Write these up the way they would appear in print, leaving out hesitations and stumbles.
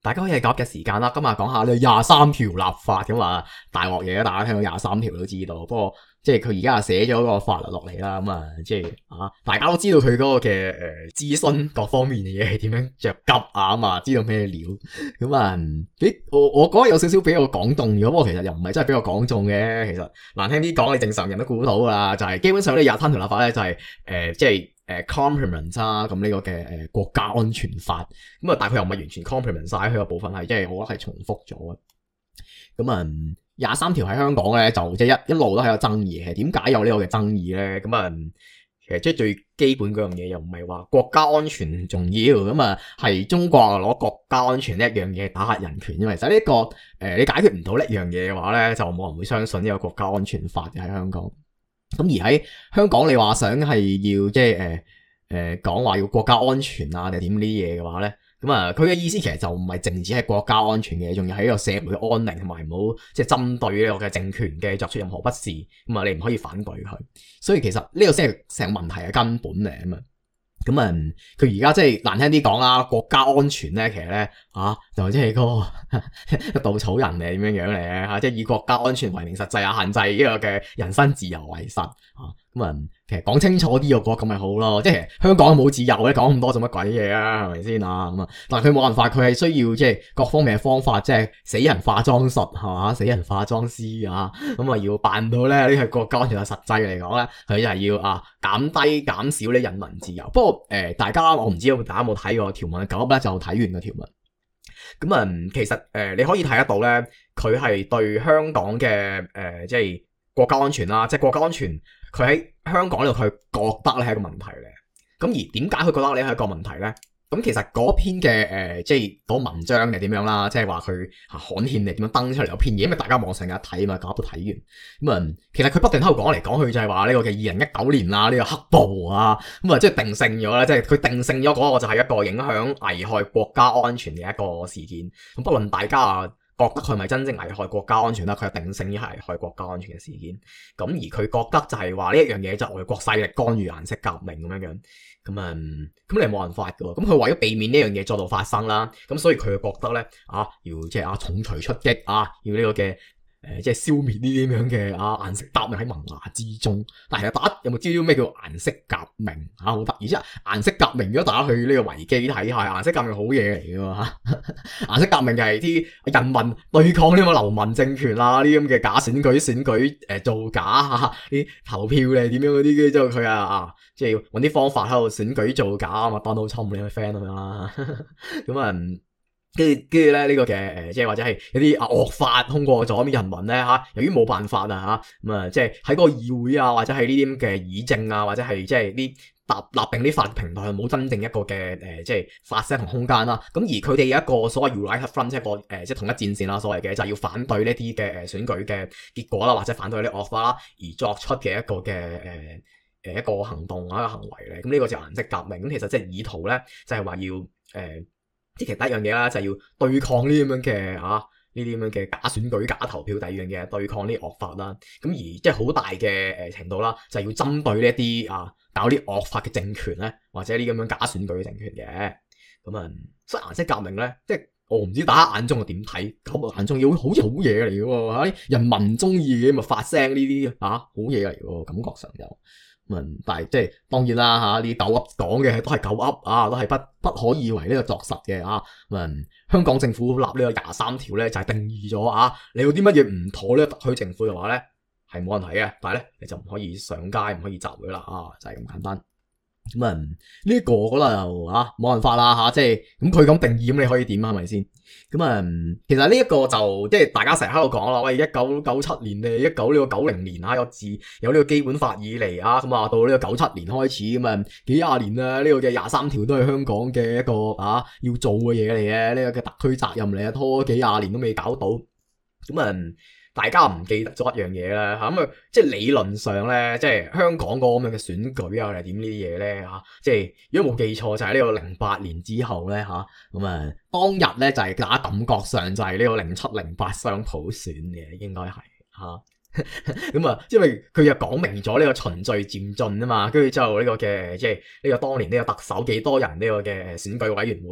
大家可以喺今日嘅時間啦，今日講下呢23條立法咁啊，大鑊嘢啦，大家聽到23條都知道。不過即係佢而家係寫咗個法律落嚟啦，咁啊，即係大家都知道佢嗰個嘅諮詢各方面嘅嘢係點樣着急啊嘛，知道咩料咁啊？我覺得有少少俾我講中咗，不過其實又唔係真係俾我講中嘅。其實難聽啲講，你正常人都估到噶啦，就係基本上呢23條立法咧就係即係。complement 啦，咁呢個嘅國家安全法，咁啊，但係佢又唔係完全 complement 晒，佢個部分係即係我覺得係重複咗嘅。咁啊，23條喺香港咧就即係一路都係有爭議嘅。點解有呢個嘅爭議咧？咁啊，其實即係最基本嗰樣嘢又唔係話國家安全唔重要，咁啊係中國攞國家安全呢一樣嘢打壓人權，因為其實呢個你解決唔到呢樣嘢嘅話咧，就冇人會相信呢個國家安全法嘅喺香港。咁而喺香港，你話想係要即係講話要國家安全啊，定係點呢啲嘢嘅話咧，咁啊，佢嘅意思其實就唔係淨止係國家安全嘅，仲要喺呢個社會嘅安寧同埋唔好即係針對呢個嘅政權嘅作出任何不是，咁啊，你唔可以反對佢。所以其實呢個先係成個問題嘅根本嚟啊嘛。咁啊，佢而家即係難聽啲講啦，國家安全咧，其實咧就即係個稻草人嚟點樣樣嚟嘅嚇，即係以國家安全為名，實際限制呢個嘅人身自由為實咁啊，其實講清楚啲個國咁咪好咯，即係香港冇自由咧，講咁多做乜鬼嘢啊？係咪先啊？咁啊，但係佢冇辦法，佢係需要即係各方面嘅方法，即係死人化妝術係嘛，死人化妝師咁啊，要辦到咧呢個國家安全嘅實際嚟講咧，佢就係要減低減少呢人民自由。不過大家我唔知道大家有冇睇過條文，9up咧就睇完個條文。咁啊，其實你可以睇得到咧，佢係對香港嘅即係國家安全啦，即係國家安全。佢喺香港呢度，佢覺得咧係一個問題咧。咁而點解佢覺得呢係一個問題咧？咁其實嗰篇嘅即係嗰文章係點樣啦？即係話佢刊憲嚟點樣登出嚟有篇嘢，因為大家網上有得睇嘛，搞到睇完。咁其實佢不斷喺度講嚟講去就係話呢個嘅2019年啦，呢個黑暴咁即係定性咗咧，即係佢定性咗嗰個就係一個影響危害國家安全嘅一個事件。咁不論大家覺得佢係咪真正危害國家安全啦？佢係定性於係危害國家安全嘅事件。咁而佢覺得就係話呢一樣嘢就係外國勢力干預顏色革命咁樣。咁你冇辦法噶。咁佢為咗避免呢樣嘢再度發生啦，咁所以佢覺得咧要即係重錘出擊要呢個嘅即係消滅呢啲咁樣嘅顏色革命喺萌芽之中。但係大家有冇知道咩叫顏色革命好得意啫！顏色革命如果大家去呢個維基睇下，顏色革命好嘢嚟噶嘛顏色革命就係啲人民對抗呢個流民政權呢啲咁嘅假選舉造假啲投票咧點樣嗰啲，跟住之後佢即係揾啲方法喺度選舉造假啊嘛，Donald Trump你個 friend 咁樣啦咁跟住咧呢個嘅即係或者係一啲惡法通過咗，咁人民咧由於冇辦法即係喺嗰個議會或者係呢啲咁嘅議政或者係即係啲立定啲法平台冇真正一個嘅即係發聲同空間啦。咁而佢哋有一個所謂 United Front 即係個即係統一戰線啦，所謂嘅就係要反對呢啲嘅選舉嘅結果啦，或者反對呢啲惡法啦，而作出嘅一個嘅一個行動一個行為咧。咁呢個就顏色革命。咁其實即係意圖咧就係話要即係其實第一樣嘢啦，就係要對抗呢啲咁樣嘅呢啲咁樣嘅假選舉、假投票。第二樣嘢係對抗呢啲惡法啦。咁而即係好大嘅程度啦，就係要針對呢一啲搞啲惡法嘅政權咧，或者呢啲咁樣假選舉嘅政權嘅。咁所以顏色革命咧，即係我唔知大家眼中係點睇？咁我眼中要好似好嘢嚟嘅喎，人民中意嘅咪發聲呢啲好嘢嚟嘅，感覺上就。但係即係當然啦呢啲9up講嘅都係9up都係不可以為呢個作實嘅香港政府立呢個23條咧就係定義咗你有啲乜嘢唔妥呢個特區政府嘅話咧係冇問題嘅，但係咧你就唔可以上街，唔可以集會啦就係咁簡單。呢個我覺得又冇辦法啦即係咁佢咁定義，咁你可以點係咪先？其實呢一個就即係大家成日喺度講啦，喂1997年1990年有呢個基本法以嚟到呢個97年開始幾廿年啦，呢個嘅23條都係香港嘅一個要做嘅嘢嚟嘅，呢個嘅特區責任嚟拖幾廿年都未搞到大家唔記得咗一樣嘢啦即係理論上咧，即係香港嗰咁樣嘅選舉定係點呢啲嘢咧即係如果冇記錯就係呢個08年之後咧當日咧就係大家感覺上就係呢個07、08雙普選嘅，應該係因為佢又講明咗呢個循序漸進嘛，跟住之後呢個嘅即係呢個當年呢個特首幾多人呢個嘅選舉委員會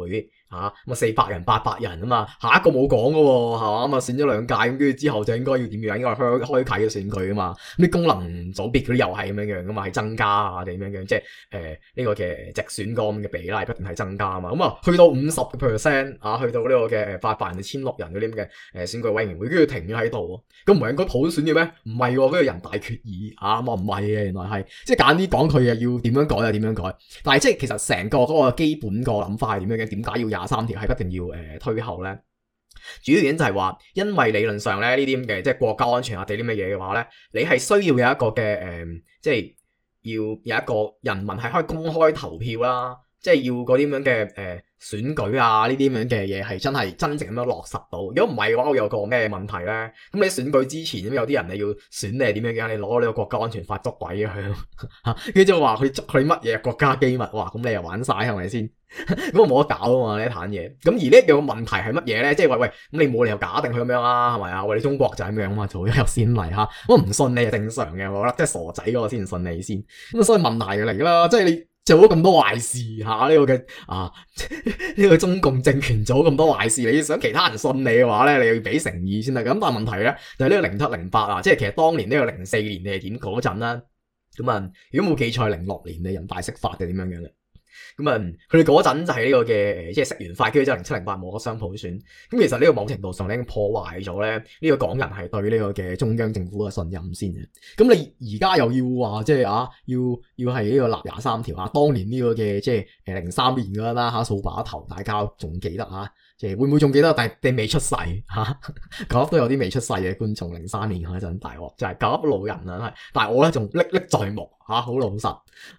咁400人800人啊嘛，下一個冇講噶喎，係嘛，咁啊選咗2屆，咁跟住之後就應該要點樣？應該係開啟嘅選舉啊嘛，咁啲功能組別嗰啲又係咁樣噶嘛，係增加啊定點樣？即係呢個嘅直選個咁嘅比例不斷係增加啊嘛，咁啊去到50%去到呢個嘅800人1600人嗰啲咁嘅選舉委員會，跟住停咗喺度，咁唔係應該普選嘅咩？唔係喎，跟住人大決議咁唔係嘅，原來係即係簡啲講，佢又要點樣改就點樣改，但係即係其實成個嗰個基本個諗法係點樣嘅？點解要23條係一定要推後咧？主要原因就係話，因為理論上咧呢啲咁嘅即係國家安全啊啲咁嘅嘢嘅話咧，你係需要有一個嘅即係要有一個人民係可以公開投票啦，即係要嗰啲咁樣嘅選舉啊呢啲咁樣嘅嘢係真正咁樣落實到。如果唔係嘅話，會有個咩問題咧？咁你選舉之前咁有啲人你要選你係點樣嘅？你攞呢個國家安全法捉鬼佢跟住就話佢捉佢乜嘢國家機密，哇！咁你又玩晒係咪先？咁我冇得搞啊嘛呢一壇嘢。咁而呢一樣問題係乜嘢咧？即係喂，咁你冇理由假定佢咁樣啊，係咪啊？喂，你中國就係咁樣啊嘛，做一入先例嚇。我唔信你係正常嘅，我覺得即係傻仔嗰個先信你先。咁所以問題嚟啦，即係你做咗咁多壞事嚇，呢個嘅呢個中共政權做咗咁多壞事，你想其他人信你嘅話咧，你要俾誠意先得。咁但係問題咧就係呢個07、08即係其實當年呢個04年你係點嗰陣啦？咁如果冇記錯係06年你人大釋法定點樣樣嘅？咁佢哋嗰陣就係呢個嘅即係釋完法，跟住之後07、08冇咗雙普選。咁其實呢個某程度上已經破壞咗咧呢個港人係對呢個嘅中央政府嘅信任先嘅。咁你而家又要話即係要係呢個立23條當年呢個嘅即係03年㗎啦掃把頭，大家仲記得即係會唔會仲記得？但係你未出世九粒都有啲未出世嘅觀眾。03年嗰陣大鑊就係九粒老人啦，但係我咧仲歷歷在目好老實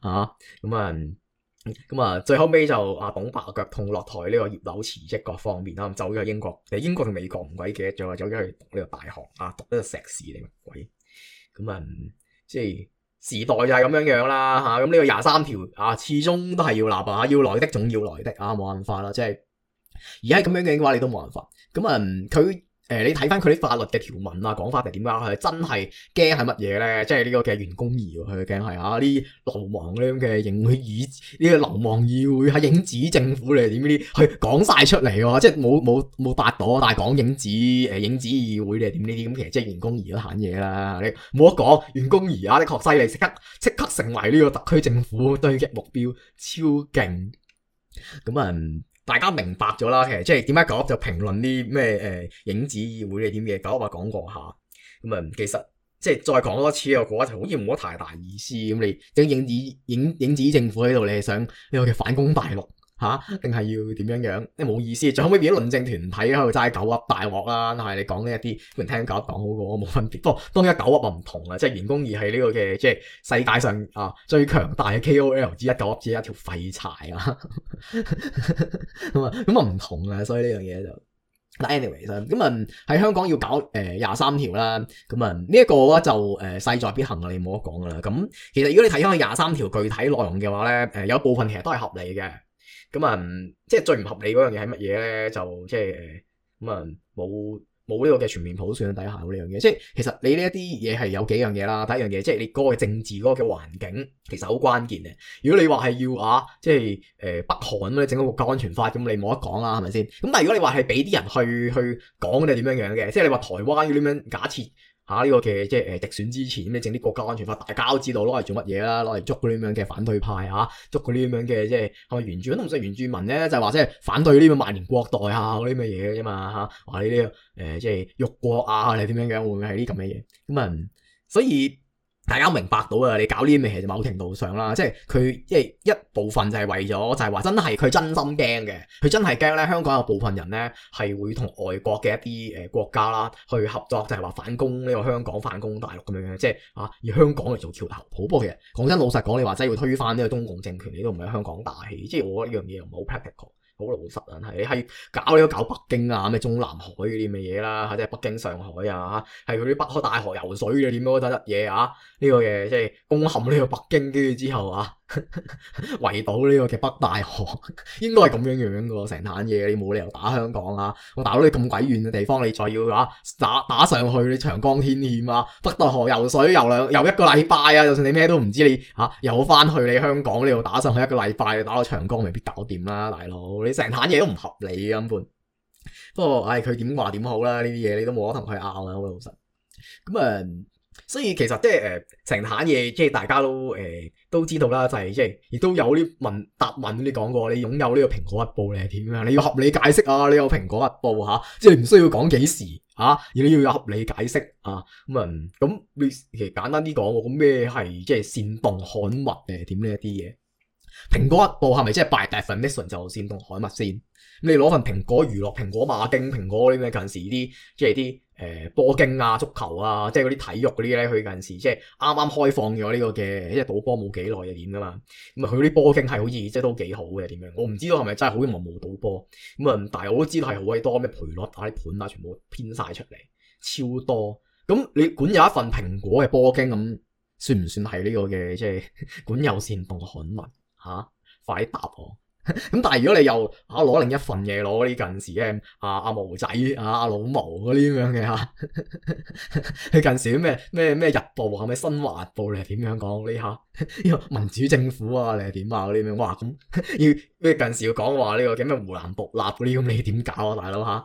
最後尾就董伯腳痛落台，呢個葉劉辭職各方面走咗去英國，英國定美國唔鬼記得咗，走咗去讀呢個大學讀呢個碩士定乜鬼？即係時代就係咁樣啦咁呢個23條始終都係要立要來的總要來的冇辦法啦，即係而家咁樣嘅話，你都冇辦法。佢你睇翻佢啲法律嘅條文講法係點解？佢真係驚係乜嘢咧？即係呢個嘅袁弓夷，佢驚係呢啲流氓呢咁嘅影議呢個流氓議會喺影子政府嚟點呢啲，去講晒出嚟喎！即係冇達到，但係講影子議會嚟點呢啲咁，其實即係袁弓夷嗰壇嘢啦。你冇得講，袁弓夷的確犀利，即刻成為呢個特區政府對擊目標，超勁大家明白咗啦，其實即係點解九粒就評論啲咩影子議會你點嘅？九粒講過下，其實即係再講多次嘅話，就好似冇乜太大意思。咁你整影子政府喺度，你係想呢個嘅反攻大陸定係要點樣樣？即係冇意思。最後尾變咗論政團體喺度齋九粒大鑊啦。但係你講呢一啲，不如聽九粒講好過，冇分別。不過當然九粒唔同啦，即係袁弓夷係呢個嘅即係世界上最強大嘅 KOL 之一，九粒只係一條廢柴咁唔同啊。所以呢樣嘢就。anyway 喺香港要搞23條啦，呢一個就勢在必行啦，你冇得講噶啦。咁其實如果你睇翻23條具體內容嘅話咧，有部分其實都係合理嘅。即係最唔合理嗰樣嘢係乜嘢咧？就即係冇呢個嘅全面普選底下呢樣嘢。即係其實你呢一啲嘢係有幾樣嘢啦。第一樣嘢即係你嗰個政治嗰個嘅環境其實好關鍵嘅。如果你話係要即係北韓咁你整個國家安全法咁，你冇得講啦，係咪先？咁但係如果你話係俾啲人去講你點樣樣嘅，即係你話台灣要點樣假設？呢個嘅即係直選之前，咁你整啲國家安全法，大家都知道攞嚟做乜嘢啦？攞嚟捉嗰啲咁樣嘅反對派捉嗰啲咁樣嘅即係係咪原住民都唔識原住民咧？就係話即係反對呢個萬年國代嗰啲咁嘅嘢嘅啫嘛話你呢個即係辱國你點樣樣會唔會係啲咁嘅嘢？所以大家明白到你搞呢啲嘢其實某程度上啦，即係佢即係一部分就係為咗就係話真係佢真心驚嘅，佢真係驚咧香港有部分人咧係會同外國嘅一啲國家啦去合作，就係話反攻呢個香港，反攻大陸咁樣嘅，即係以香港嚟做橋頭堡。不過其實講真老實講，你話真係要推翻呢個中共政權，你都唔係喺香港打氣，即係我覺得呢樣嘢又唔係好 practical。好老實係你係搞北京咩中南海嗰啲咁嘅嘢啦，即係北京、上海係佢啲北開大河游水嘅點樣得嘢呢個嘅即係攻陷呢個北京，跟住之後圍堵呢個嘅北大河，應該係咁樣樣嘅喎，成壇嘢你冇理由打香港我大佬你咁鬼遠嘅地方，你再要打上去，你長江天險北大河游水游一個禮拜就算你咩都唔知，你游翻去你香港呢度打上去一個禮拜，打到長江未必搞掂啦，大佬呢你成壇嘢都唔合理嘅根本。不過佢點話點好啦，呢啲嘢你都冇得同佢拗啊，好老實。咁所以其實即係成壇嘢，即係大家都知道啦，就係即係亦都有啲答問你講過，你擁有呢個蘋果日報你係點樣？你要合理解釋啊！你有蘋果日報嚇，即係你唔需要講幾時嚇，而你要有合理解釋啊。咁你其實簡單啲講，咁咩係即係煽動刊物定係點呢一啲嘢？蘋果日報係咪即係 by definition 就煽動刊物先？咁你攞份蘋果娛樂、蘋果馬經、蘋果啲咩近時啲即係啲波經啊、足球啊，即係嗰啲體育嗰啲咧，佢近時即係啱啱開放咗呢個嘅，即係賭波冇幾耐就點噶嘛。咁佢啲波經係好似即係都幾好嘅點樣？我唔知道係咪真係好，因為冇賭波。但係我都知道係好鬼多咩賠率啊、啲盤啊，全部編晒出嚟，超多。咁你管有一份蘋果嘅波經咁，算唔算係呢個嘅即係管有煽動刊物？快啲答我！咁但係如果你又攞另一份嘢，攞啲近時嘅阿毛仔阿老毛嗰啲咁樣嘅佢近時啲咩日報係咪新華日報你係點樣講呢呢個民主政府啊你係點啊嗰啲咁樣？哇咁要咩近時要講話呢個叫咩湖南獨立嗰啲咁，你點搞啊大佬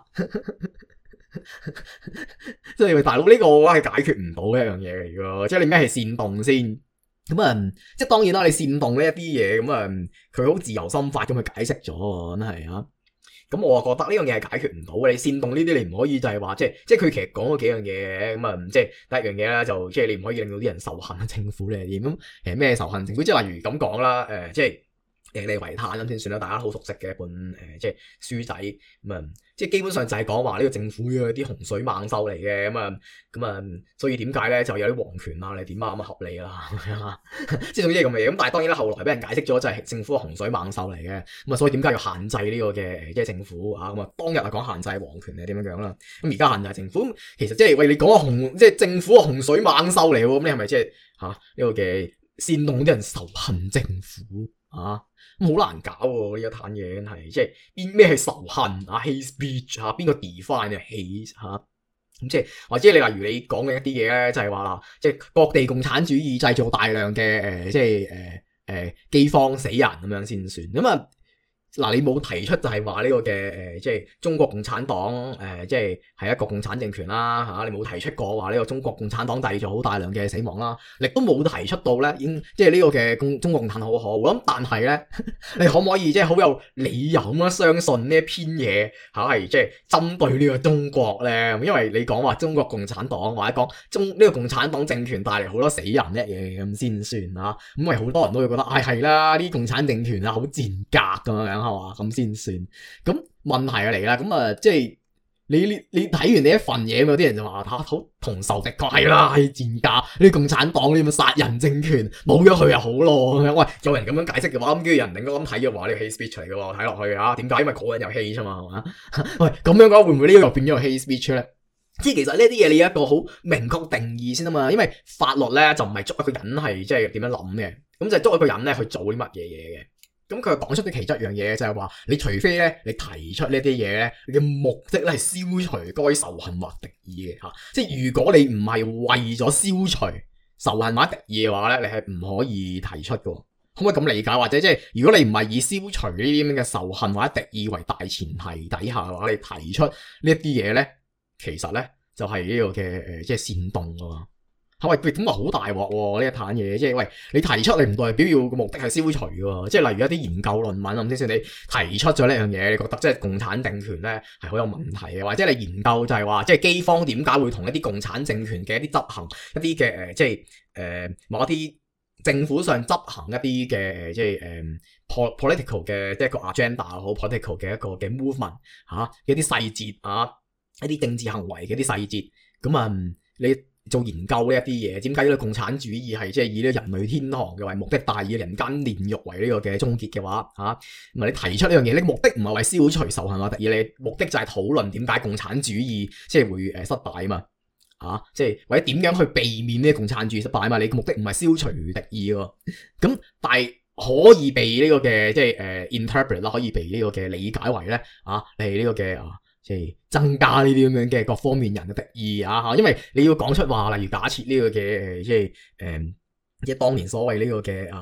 即係大佬呢個我係解決唔到嘅一樣嘢嚟嘅，即係你咩係煽動先？即係當然啦，你煽動呢一啲嘢，佢好自由心法咁去解釋咗，真係咁我覺得呢樣嘢係解決唔到嘅。你煽動呢啲，你唔可以就係話即係佢其實講咗幾樣嘢嘅，即係第一樣嘢啦，就即係你唔可以令到啲人仇恨政府你係點咁？咩仇恨政府？即係例如咁講啦，即係你維坦咁先算啦，大家好熟悉嘅一本即係書仔即係基本上就係講話呢個政府嘅啲洪水猛獸嚟嘅所以點解咧就有啲皇權啊你點啊咁合理啦即係總之係咁嘅嘢。咁但係當然啦，後來俾人解釋咗就係政府洪水猛獸嚟嘅所以點解要限制呢個嘅即係政府當日講限制皇權係點樣啦？咁而家限制政府，其實即係喂你講即係政府洪水猛獸嚟喎，咁你係咪即係呢個嘅煽動啲人仇恨政府咁好難搞喎，呢一攤嘢真係，即係咩係仇恨hate speech 邊個 define 嘅 hate 咁即係或者你例如你講嘅一啲嘢咧，就係話啦，即係各地共產主義製造大量嘅即係饑荒死人咁樣先算嗱，你冇提出就係話呢個嘅即係中國共產黨即係一個共產政權啦你冇提出過話呢個中國共產黨製造好大量嘅死亡啦，亦都冇提出到咧，即係呢個嘅中國共產黨好好咁，但係咧，你可唔可以即係好有理由咁樣相信呢一篇嘢係即係針對呢個中國咧？因為你講話中國共產黨或者講呢個共產黨政權帶嚟好多死人一嘢咁先算咁咪好多人都會覺得係啦，啲共產政權好賤格咁樣。咁先算，咁問題嚟啦，即係你睇完呢一份嘢，有啲人就話好同仇敵愾係啦，係賤格，呢共產黨呢咁嘅殺人政權，冇咗佢又好咯。喂，有人咁樣解釋嘅話，咁跟住人哋咁睇嘅話，呢個 hate speech 嚟嘅喎，睇落去點解？因為個人有 hate 啫嘛，係嘛？喂，咁樣嘅話會唔會呢個又變咗個 hate speech 咧？即係其實呢啲嘢你有一個好明確定義先啊嘛，因為法律咧就唔係捉一個人係即係點樣諗嘅，咁就係捉一個人咧去做啲乜嘢嘢嘅。咁佢講出嘅其中一樣嘢就係話，你除非咧你提出呢啲嘢咧，你嘅目的咧係消除該仇恨或敵意嘅即係如果你唔係為咗消除仇恨或敵意嘅話咧，你係唔可以提出嘅。可唔可以咁理解？或者即係如果你唔係以消除呢啲咁嘅仇恨或者敵意為大前提底下嘅話，你提出呢一啲嘢咧，其實咧就係呢個嘅即係煽動㗎嘛。喂，咁啊好大鑊喎！呢一攤嘢，即係喂，你提出你唔代表要個目的係消除嘅，即係例如一啲研究論文咁先算，你提出咗呢樣嘢，你覺得即係共產政權咧係好有問題嘅，或者你研究就係話，即係饑荒點解會同一啲共產政權嘅一啲執行一啲嘅即係某一啲政府上執行一啲嘅即係political 嘅即係個 agenda 好 political 嘅一個嘅 movement 一啲細節一啲政治行為嘅一啲細節你做研究呢一啲嘢，點解呢個共產主義係即係以呢個人類天堂嘅為目的，但係以人間煉獄為呢個嘅終結嘅話咁你提出呢樣嘢，你目的唔係為消除仇恨或敵意，你目的就係討論點解共產主義即係會失敗啊嘛即係或者點樣去避免呢個共產主義失敗啊嘛，你嘅目的唔係消除敵意喎，咁但係可以被呢個嘅即係interpret 啦，可以被呢個嘅理解為咧你係呢個嘅即係增加呢啲咁樣嘅各方面人嘅敵意因為你要講出話，例如假設呢個嘅即係當年所謂呢個嘅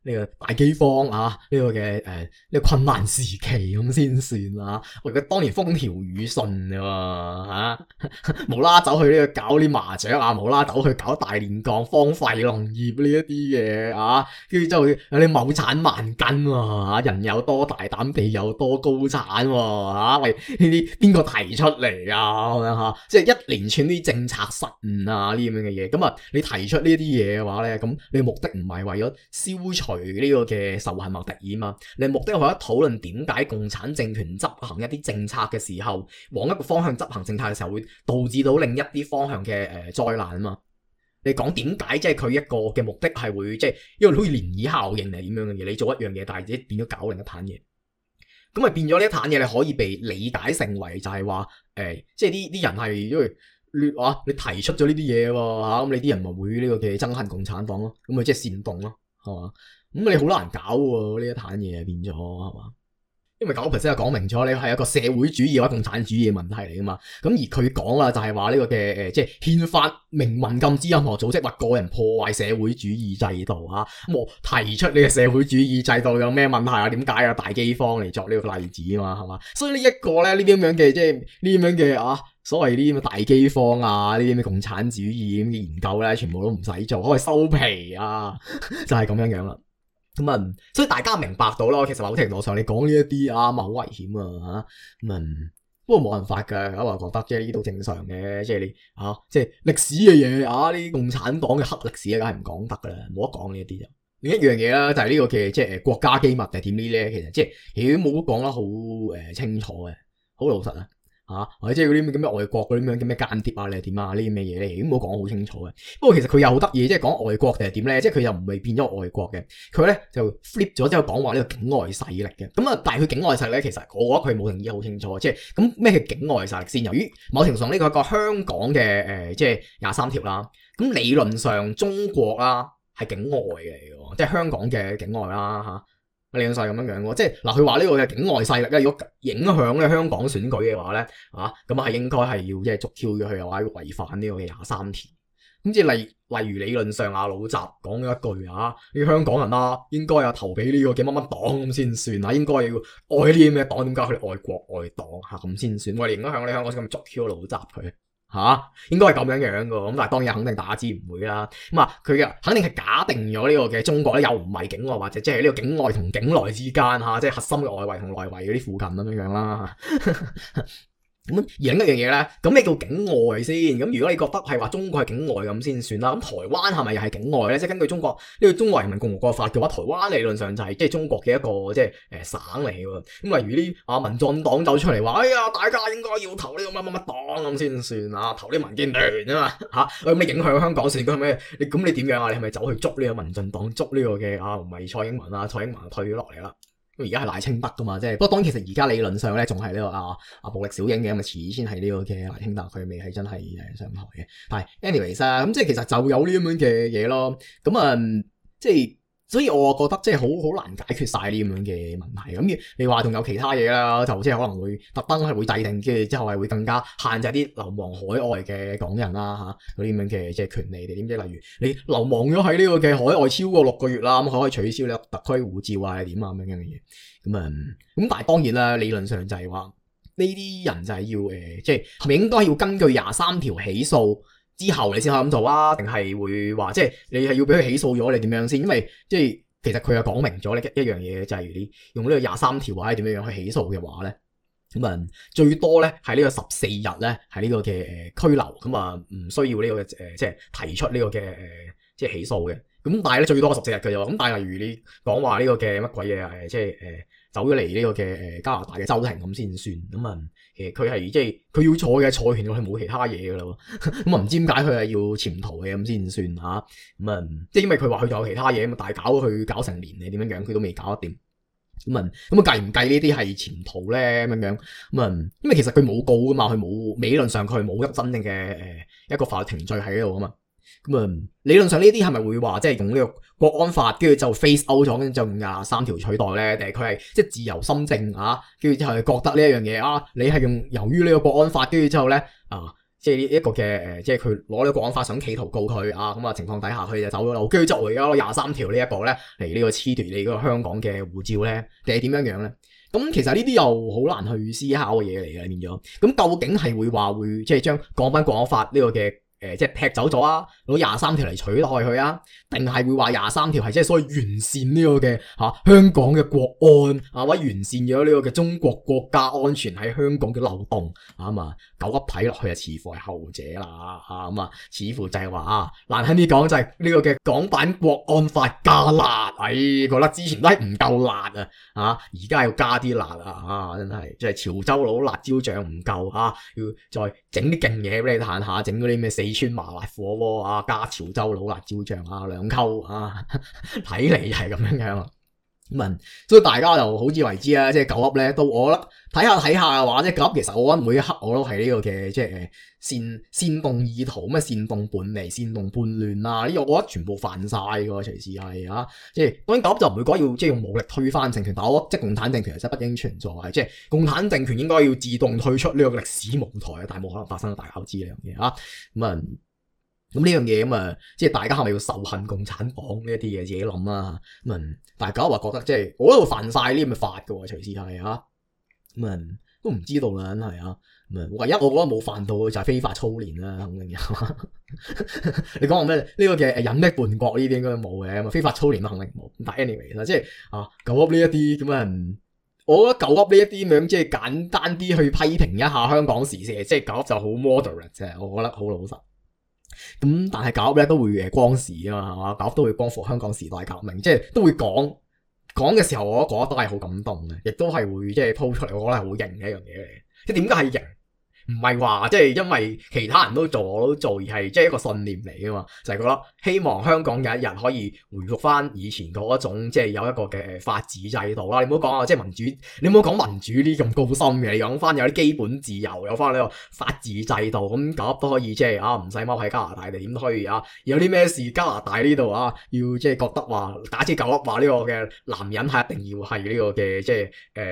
呢個大饑荒啊，呢個嘅呢個困難時期咁先算啊！我覺得當年風調雨順嘅喎嚇，無啦走去呢個搞啲麻雀啊，無啦走去搞大煉鋼、荒廢農業呢一啲嘢啊，跟住之後你畝產萬斤喎嚇，人有多大膽，地有多高產喎嚇，喂呢啲邊個提出嚟啊咁樣嚇？即係一連串啲政策失誤啊呢咁樣嘅嘢，咁啊你提出呢啲嘢嘅話咧，咁你目的唔係為咗消除呢個嘅仇恨或敵意嘛？你目的係為咗討論點解共產政權執行一啲政策嘅時候，往一個方向執行政策嘅時候，會導致到另一啲方向嘅災難啊嘛？你講點解即係佢一個嘅目的係會即係因為好似漣漪效應係點樣嘅嘢？你做一樣嘢，但係自己變咗搞另一攤嘢，咁咪變咗呢一攤嘢，你可以被理解成為就係話即係啲人係因為你提出咗呢啲嘢喎嚇，咁你啲人咪會呢個嘅憎恨共產黨咯，咁咪即係煽動咯，係嘛？咁你好難搞喎呢一攤嘢變咗係嘛？因為90%就講明咗你係一個社會主義或者共產主義嘅問題嚟噶嘛，咁而佢講啦就係話呢個嘅即係憲法明文禁止任何組織或個人破壞社會主義制度嚇，咁我提出呢個社會主義制度有咩問題啊？點解啊？大饑荒嚟作呢個例子啊嘛，係嘛？所以呢一個咧呢啲咁樣嘅即係呢啲咁樣嘅所謂啲咁嘅大饑荒啊，呢啲咁嘅共產主義咁嘅研究咧，全部都唔使做，可以收皮啊，就係咁樣樣啦。咁所以大家明白到咯，其實某程度上你講呢一啲好危險啊嚇，不過冇辦法㗎，我覺得即係呢度正常嘅，即係你即係歷史嘅嘢呢啲共產黨嘅黑歷史梗係唔講得㗎啦，冇得講呢一啲就。另一樣嘢啦，就係呢個嘅即係國家機密定係點呢咧？其實即係冇得講得好清楚嘅，好老實啊。或者即係嗰啲咁嘅外國嗰啲咁嘅咩間諜啊，你係點啊？呢啲咩嘢咧，已經冇講好清楚嘅。不過其實佢又好得意，即係講外國定係點咧？即係佢又唔係變咗外國嘅，佢咧就 flip 咗之後講話呢個境外勢力嘅。咁但係佢境外勢力咧，其實我覺得佢冇定義好清楚。即係咁咩叫境外勢力先？由於某程度上呢個係一個香港嘅即係23條啦。咁理論上中國啦係境外嘅嚟嘅，即係香港嘅境外啦嚇。理論上咁樣喎，即係嗱，佢話呢個嘅境外勢力咧，如果影響咧香港選舉嘅話咧，咁係應該係要即係捉 Q 咗佢，又話違反呢個嘅23條。咁即係例如理論上老習講咗一句呢香港人啦，應該投俾呢個嘅乜乜黨咁先算啊，應該要愛呢啲咩黨，點解佢哋愛國愛黨咁先算？我哋影響你香港先咁捉 Q 老習佢。應該係咁樣樣噶，咁但係當然肯定大家知唔會啦。咁佢嘅肯定係假定咗呢個嘅中國咧，又唔係境外，或者即係呢個境外同境內之間即係核心嘅外圍同內圍嗰啲附近咁樣樣啦。咁而另一樣嘢咧，咁咩叫境外先？咁如果你覺得係話中國係境外咁先算啦，咁台灣係咪又係境外咧？即係根據中國呢個中華人民共和國法嘅話，台灣理論上就係即係中國嘅一個即係省嚟嘅。咁例如啲民進黨走出嚟話，哎呀，大家應該要投呢個乜乜乜黨咁先算投啲民建聯啊嘛咁你影響香港選舉咩？你點樣啊？你係咪走去捉呢個民進黨，捉呢個嘅唔係蔡英文蔡英文退咗落嚟啦。而家係賴清德噶嘛，即係不過當然其實而家理論上咧仲係呢個暴力小英嘅，咁遲先係呢個嘅賴清德，佢未係真係上台嘅。但係 anyways 咁即係其實就有呢咁樣嘅嘢咯。咁即係所以我覺得即係好難解決晒呢咁樣嘅問題。咁你話仲有其他嘢啦，就即係可能會特登係會制定，跟住之後係會更加限制啲流亡海外嘅港人啦嗰啲咁樣嘅即係權利點，即係例如你流亡咗喺呢個嘅海外超過6個月啦，咁佢可以取消你特區護照係點咁樣嘅嘢。咁但係當然啦，理論上就係話呢啲人就係要即係咪應該要根據23條起訴之後你先可以咁做定係會話即係你係要俾佢起訴咗你點樣先？因為即係其實佢又講明咗呢一樣嘢，就係你用呢個23條或者點樣去起訴嘅話咧，咁最多咧係呢個14日咧係呢個嘅拘留，咁唔需要呢個即係提出呢個嘅即係起訴嘅。咁但係咧最多14日嘅啫。咁但係例如你講話呢個嘅乜鬼嘢即係走咗嚟呢個嘅加拿大嘅州庭咁先算。咁其實佢係即係佢要坐嘅坐完咗，佢冇其他嘢噶啦。咁唔知點解佢係要潛逃嘅咁先算吓。即係因為佢話佢仲有其他嘢，咁大搞佢搞成年你點樣樣，佢都未搞得掂。咁計唔計呢啲係潛逃咧咁樣？因為其實佢冇告噶嘛，佢冇理論上佢冇一個真正嘅一個法律程序喺度噶嘛。理論上呢啲係咪會話即係用呢個國安法，跟住就 face out 咗，跟住就用23條取代咧？定係佢係即係自由心證跟住之後覺得呢一樣嘢你係由於呢個國安法，跟住之後咧即係呢一個嘅即係佢攞呢個國安法想企圖告佢啊，咁啊情況底下佢就走咗路，跟住就而家攞23條呢一個咧嚟呢個褫奪你嗰個香港嘅護照咧，定係點樣樣咧？咁其實呢啲又好難去思考嘅嘢嚟嘅變咗。咁究竟係會話會即係將港版國安法呢個嘅即係踢走咗啊，攞23條嚟取代佢啊？定係會話23條係即係所謂完善呢個嘅香港嘅國安啊，或者完善咗呢個嘅中國國家安全喺香港嘅漏洞啊嘛？九噏睇落去啊，似乎係後者啦咁啊，似乎就係話難聽啲講就係呢個嘅港版國安法加辣，覺得之前都係唔夠辣而家要加啲辣真係即係潮州佬辣椒醬唔夠要再整啲勁嘢俾你嘆下，整嗰啲咩四川麻辣火鍋加潮州佬辣椒醬兩溝睇嚟就係咁樣所以大家就好自為之啦。即係九噏咧，到我啦睇下嘅話，即係九噏其實我覺得每一刻我都係呢個嘅即係煽動意圖，咩煽動叛離、煽動叛亂呢個我覺得全部犯晒㗎，隨時係即係當然九噏就唔會講要即係用武力推翻政權，但我覺得即係共產政權其實不應存在，即係共產政權應該要自動退出呢個歷史舞台，但係冇可能發生，大家都知呢樣嘢咁呢樣嘢即係大家係咪要仇恨共產黨呢一啲嘢自己諗啦。大家話覺得即係我都會犯晒呢咁嘅法㗎喎，隨時係都唔知道啦，真係唯一我覺得冇犯到就係非法操練啦，肯定有。你講話咩？呢個嘅隱匿叛國呢啲應該冇嘅，非法操練都肯定冇。但 anyway 啦，即係九噏呢一啲咁我覺得九噏呢一啲咁樣即係簡單啲去批評一下香港時事，即係九噏就好 moderate 啫，我覺得好老實。咁但係九噏咧都會光時啊嘛，係嘛？九噏都會光復香港時代革命，即係都會講嘅時候，我覺得都係好感動嘅，亦都係會即係鋪出嚟，我覺得係好型嘅一樣嘢嚟。即係點解係型？唔係話即係因為其他人都做我都做，而係即係一個信念嚟噶嘛，就係覺得希望香港有一日可以回復翻以前嗰一種即係有一個嘅法治制度啦。你唔好講即係民主，你唔好講民主呢咁高深嘅，你講翻有啲基本自由，有翻呢個法治制度，咁九噏都可以即係唔使踎喺加拿大地點都可以有啲咩事加拿大呢度要即係覺得話假設九噏話呢個嘅男人係一定要係呢個嘅即係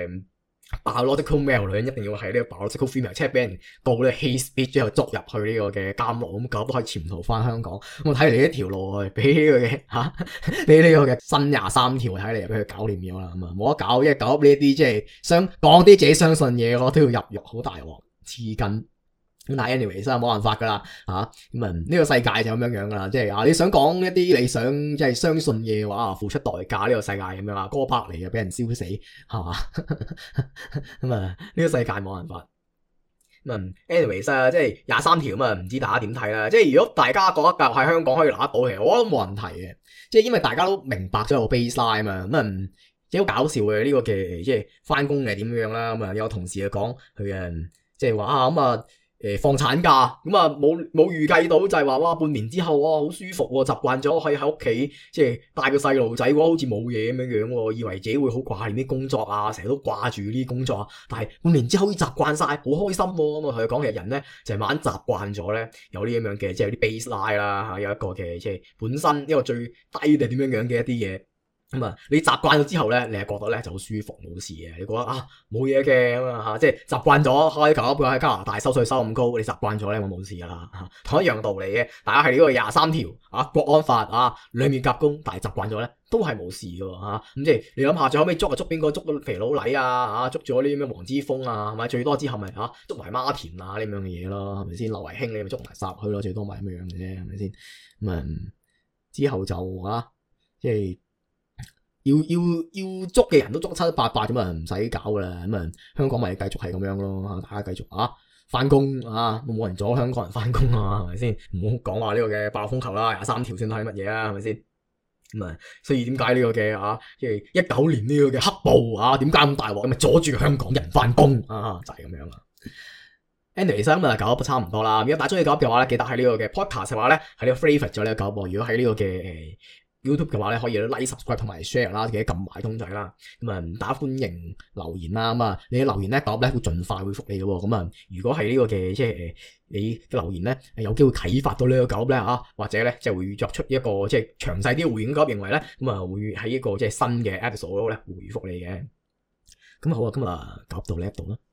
biological male 女人一定要係呢個 biological female， 即係俾人告呢 hate speech 之後捉入去呢個嘅監獄，咁九噏都可以潛逃翻香港。咁我睇嚟呢條路俾呢個嘅俾呢個嘅新23條睇嚟俾佢搞掂咗啦，冇得搞，因為九噏呢一啲即係想講啲自己相信嘢，我都要入獄，好大鑊黐筋。咁但係 anyway 真係冇辦法噶啦呢個世界就咁樣噶啦，即係你想講一啲你想即係相信嘢嘅話，付出代價，呢個世界咁樣哥柏尼就俾人燒死係嘛呢個世界冇辦法。anyways 即係23條唔知大家點睇啦？即係如果大家覺得教育喺香港可以拿得到，其實我覺得冇問題嘅，即係因為大家都明白咗個 baseline 即係好搞笑嘅呢個嘅即係翻工係點樣啦。有同事就講佢即係話放產假咁冇預計到就係話哇半年之後好舒服習慣咗可以喺屋企即係帶個細路仔好似冇嘢咁樣以為自己會好掛念啲工作成日都掛住呢啲工作但係半年之後好似習慣晒好開心咁同佢講其實人咧就係慢慢習慣咗咧有呢咁樣嘅即係有啲 baseline 啦有一個嘅即係本身一個最低定點樣嘅一啲嘢。你習慣咗之後咧，你係覺得咧就好舒服冇事嘅，你覺得冇嘢嘅即係習慣咗開九噏喺加拿大收稅收咁高，你習慣咗咧我冇事噶啦同一樣道理嘅，大家係呢個23條國安法兩面夾攻，但係習慣咗咧都係冇事嘅咁即係你諗下，最後尾捉邊個？捉個肥佬黎捉咗呢啲咩黃之鋒係咪？最多之後咪捉埋孖田呢咁樣嘅嘢咯，係咪先？劉維興你咪捉埋殺去咯，最多咪咁樣嘅啫，係咪先？之後就即係。要捉嘅人都捉七七八八咁唔使搞噶啦，香港咪繼續係咁樣咯，大家繼續翻工冇人阻香港人翻工係咪先？唔好講話呢個嘅爆風球啦，23條先睇乜嘢係咪先？所以點解呢個嘅即係19年呢個嘅黑暴點解咁大鑊？因為阻住香港人翻工就係咁樣啦。anyway 今日九噏差唔多啦，如果大家中意九噏嘅話咧，記得喺呢個嘅 podcast 嘅話咧，喺呢個 favorite 咗呢個九噏。如果喺呢個嘅YouTube 嘅話咧，可以 like、subscribe 同埋 share 啦，記得撳埋通仔啦。大家歡迎留言啦。你嘅留言咧，九噏咧會盡快會覆你嘅。如果係呢個嘅即係你嘅留言咧，有機會啟發到呢個九噏咧或者咧就會作出一個即係詳細啲嘅回應。九噏認為咧，會喺一個即係新嘅 episode 咧回覆你嘅。好今日九噏到呢一度啦。